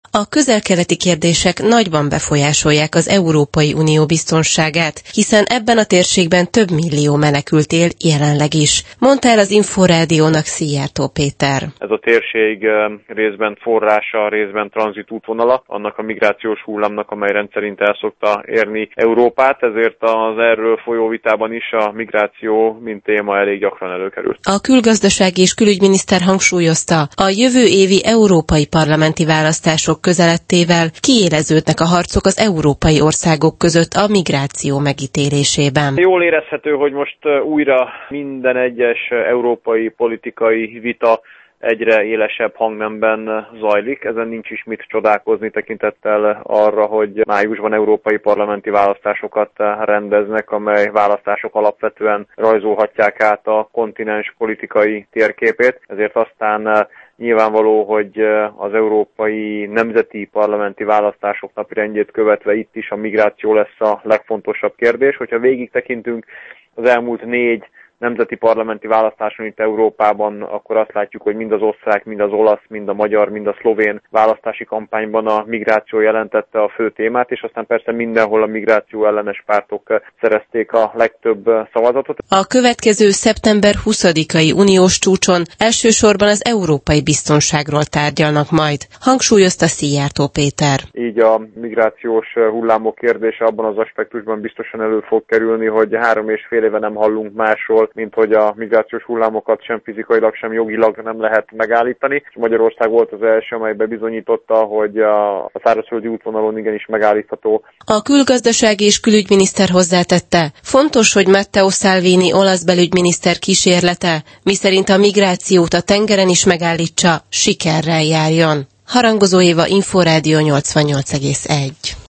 A közel-keleti kérdések nagyban befolyásolják az Európai Unió biztonságát, hiszen ebben a térségben több millió menekült él jelenleg is, mondta el az Inforádiónak Szijjártó Péter. Ez a térség részben forrása, részben tranzitútvonala annak a migrációs hullámnak, amely rendszerint el szokta érni Európát, ezért az erről folyó vitában is a migráció mint téma elég gyakran előkerül. A külgazdasági és külügyminiszter hangsúlyozta, a jövő évi európai parlamenti választások közelettével kiéleződnek a harcok az európai országok között a migráció megítélésében. Jól érezhető, hogy most újra minden egyes európai politikai vita egyre élesebb hangnemben zajlik. Ezen nincs is mit csodálkozni tekintettel arra, hogy májusban európai parlamenti választásokat rendeznek, amely választások alapvetően rajzolhatják át a kontinens politikai térképét. Ezért aztán nyilvánvaló, hogy az európai nemzeti parlamenti választások napirendjét követve itt is a migráció lesz a legfontosabb kérdés. Hogyha végig tekintünk az elmúlt 4 nemzeti parlamenti választáson itt Európában, akkor azt látjuk, hogy mind az osztrák, mind az olasz, mind a magyar, mind a szlovén választási kampányban a migráció jelentette a fő témát, és aztán persze mindenhol a migráció ellenes pártok szerezték a legtöbb szavazatot. A következő szeptember 20-ai uniós csúcson elsősorban az európai biztonságról tárgyalnak majd, hangsúlyozta Szijjártó Péter. Így a migrációs hullámok kérdése abban az aspektusban biztosan elő fog kerülni, hogy 3,5 éve nem hallunk másról, mint hogy a migrációs hullámokat sem fizikailag, sem jogilag nem lehet megállítani. Magyarország volt az első, amely bebizonyította, hogy a szárazföldi útvonalon igenis megállítható. A külgazdasági és külügyminiszter hozzátette, fontos, hogy Matteo Salvini olasz belügyminiszter kísérlete, miszerint a migrációt a tengeren is megállítsa, sikerrel járjon. Harangozó Éva, Inforádió 88,1.